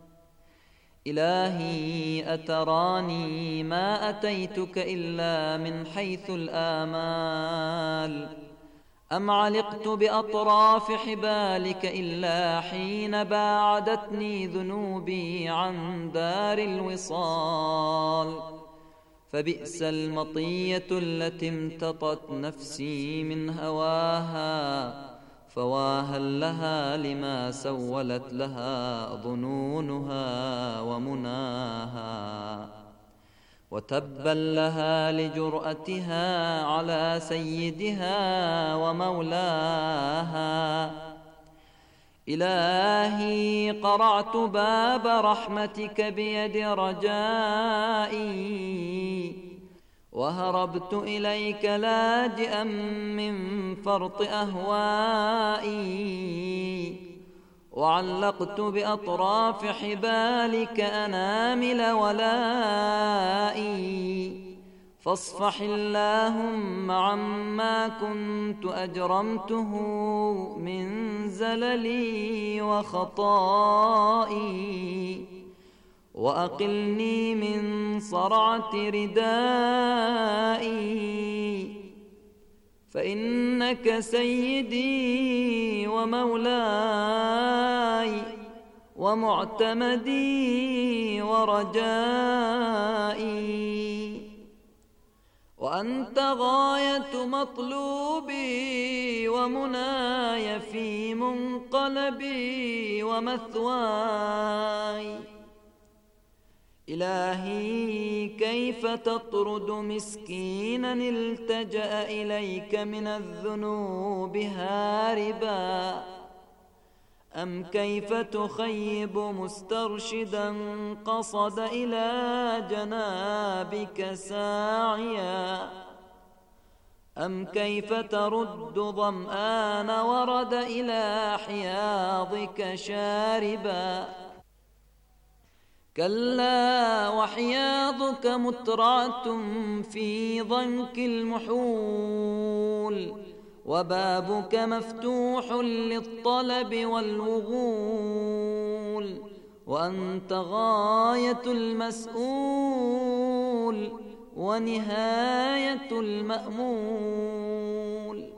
إلهي أتراني ما أتيتك إلا من حيث الآمال، أم علقت بأطراف حبالك إلا حين باعدتني ذنوبي عن دار الوصال. فبئس المطية التي امتطت نفسي من هواها، فواها لها لما سولت لها ظنونها ومناها، وتبا لها لجرأتها على سيدها ومولاها. إلهي قرعت باب رحمتك بيد رجائي، وهربت إليك لاجئا من فرط أهوائي، وعلقت بأطراف حبالك أنامل ولائي، فاصفح اللهم عما كنت أجرمته من زللي وخطائي، وأقلني من صرعة ردائي، فإنك سيدي ومولاي ومعتمدي ورجائي، وأنت غاية مطلوبي ومناي في منقلبي ومثواي. إلهي كيف تطرد مسكينا التجأ إليك من الذنوب هاربا، أم كيف تخيب مسترشدا قصد إلى جنابك ساعيا، أم كيف ترد ظمآن ورد إلى حياضك شاربا. كلا وحياضك مترعة في ضنك المحول، وبابك مفتوح للطلب والوغول، وأنت غاية المسؤول ونهاية المأمول.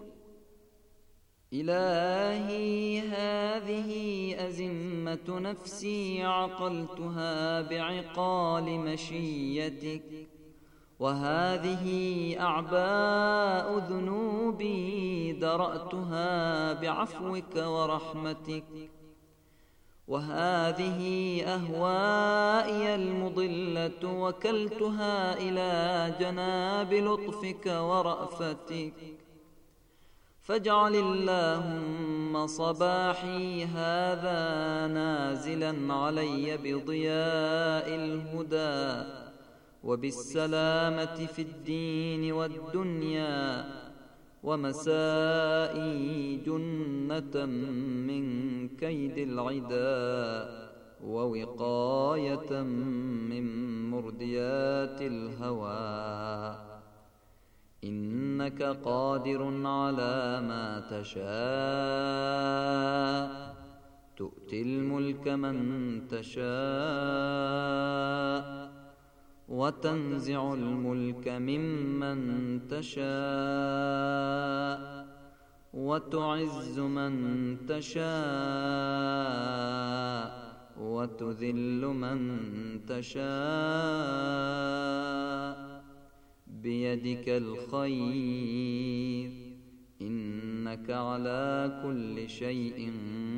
إلهي هذه أزمة نفسي عقلتها بعقال مشيتك، وهذه أعباء ذنوبي درأتها بعفوك ورحمتك، وهذه أهوائي المضلة وكلتها إلى جناب لطفك ورأفتك. فاجعل اللهم صباحي هذا نازلا علي بضياء الهدى وبالسلامة في الدين والدنيا، ومسائي جنة من كيد العدا ووقاية من مرديات الهوى. إنك قادر على ما تشاء، تؤتي الملك من تشاء وتنزع الملك ممن تشاء وتعز من تشاء وتذل من تشاء، بيدك الخير، إنك على كل شيء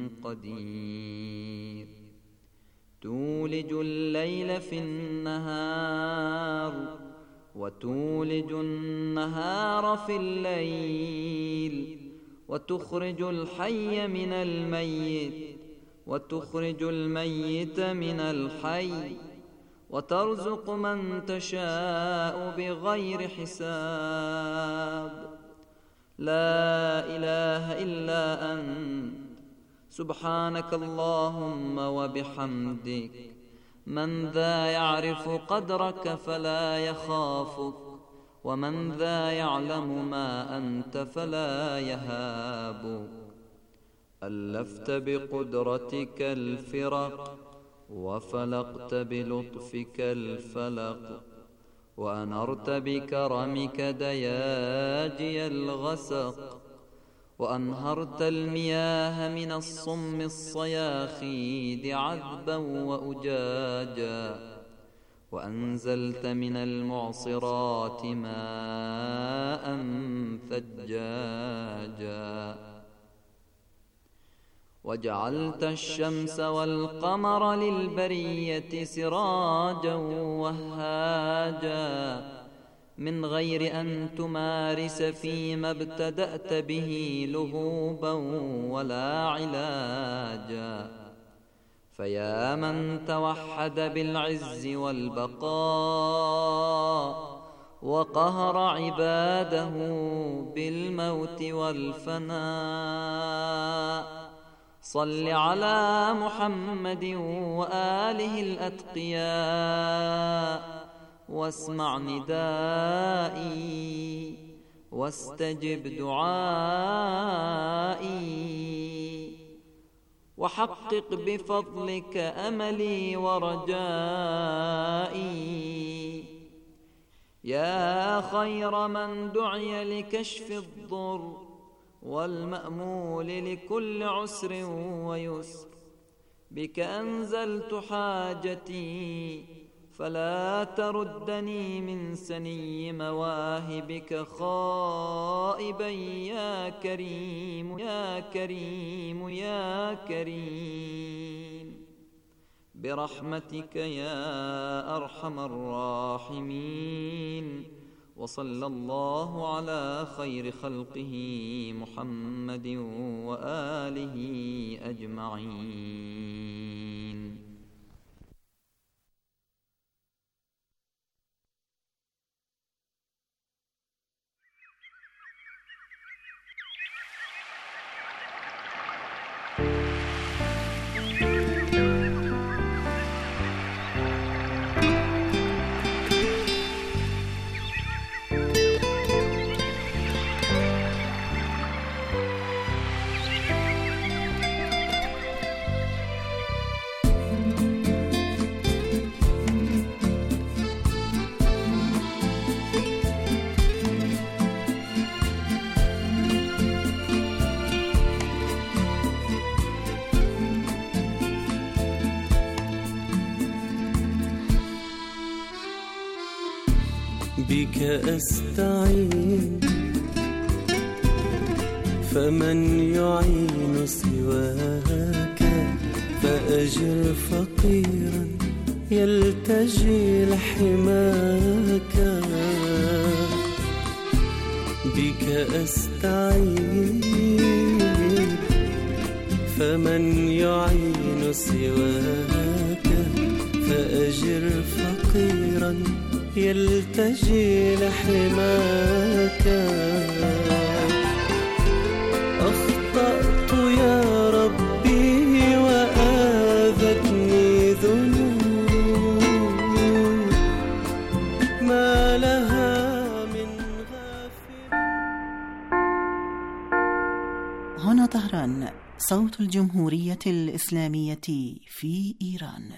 قدير. تولج الليل في النهار وتولج النهار في الليل، وتخرج الحي من الميت وتخرج الميت من الحي، وترزق من تشاء بغير حساب. لا إله إلا أنت سبحانك اللهم وبحمدك. من ذا يعرف قدرك فلا يخافك، ومن ذا يعلم ما أنت فلا يهابك. ألفت بقدرتك الفرق وفلقت بلطفك الفلق، وأنرت بكرمك دياجي الغسق، وأنهرت المياه من الصم الصياخيد عذبا وأجاجا، وأنزلت من المعصرات ماء ثجاجا، وجعلت الشمس والقمر للبرية سراجا وهاجا، من غير أن تمارس فيما ابتدأت به لهوبا ولا علاجا. فيا من توحد بالعز والبقاء وقهر عباده بالموت والفناء، صل على محمد وآله الأتقياء واسمع ندائي واستجب دعائي وحقق بفضلك أملي ورجائي يا خير من دعي لكشف الضر والمأمول لكل عسر ويسر بك أنزلت حاجتي فلا تردني من سني مواهبك خائبا يا كريم يا كريم يا كريم برحمتك يا أرحم الراحمين. وصلى الله على خير خلقه محمد وآله أجمعين. بك أستعين فمن يعين سواك فأجر فقيرا يلتجي لحماك. بك أستعين فمن يعين سواك فأجر فقيرا يلتجي لحماك. أخطأت يا ربي وآذتني ذنوب ما لها من غافل. هنا طهران، صوت الجمهورية الإسلامية في إيران.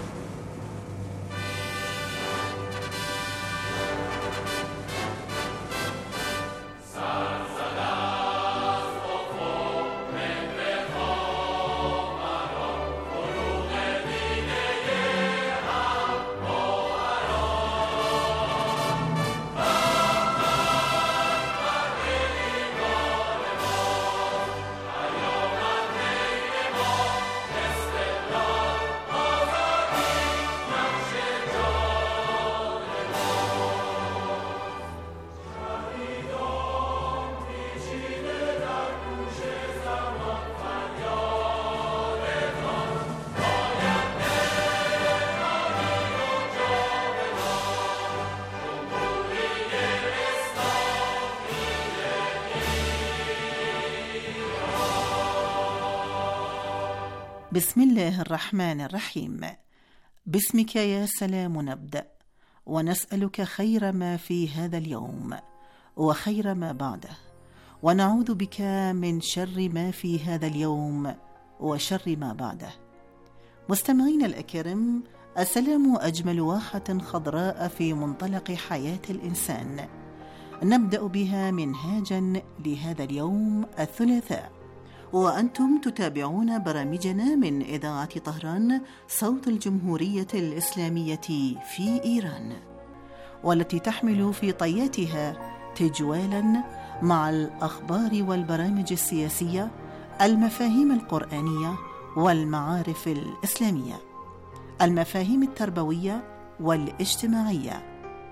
بسم الله الرحمن الرحيم. باسمك يا سلام نبدأ، ونسألك خير ما في هذا اليوم وخير ما بعده، ونعوذ بك من شر ما في هذا اليوم وشر ما بعده. مستمعين الأكرام، السلام أجمل واحة خضراء في منطلق حياة الإنسان، نبدأ بها منهاجا لهذا اليوم الثلاثاء، وأنتم تتابعون برامجنا من إذاعة طهران صوت الجمهورية الإسلامية في إيران، والتي تحمل في طياتها تجوالا مع الأخبار والبرامج السياسية، المفاهيم القرآنية والمعارف الإسلامية، المفاهيم التربوية والاجتماعية،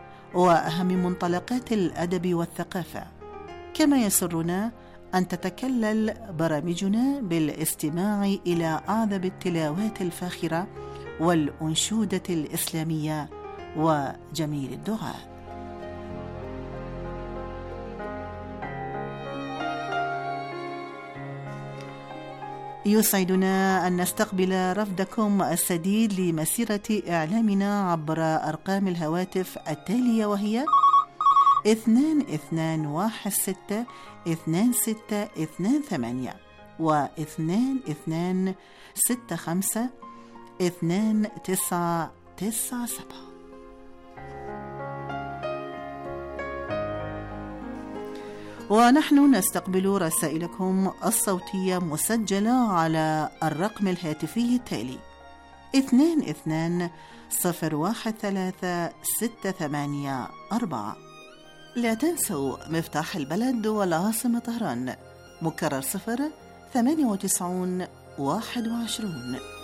وأهم منطلقات الأدب والثقافة. كما يسرنا أن تتكلل برامجنا بالاستماع إلى أعذب التلاوات الفاخرة والأنشودة الإسلامية وجميل الدعاء. يسعدنا أن نستقبل رفدكم السديد لمسيرة إعلامنا عبر أرقام الهواتف التالية، وهي 2216-2628 و2265-2997. ونحن نستقبل رسائلكم الصوتية مسجلة على الرقم الهاتفي التالي 22-013-684. لا تنسوا مفتاح البلد والعاصمة طهران، مكرر 098-21.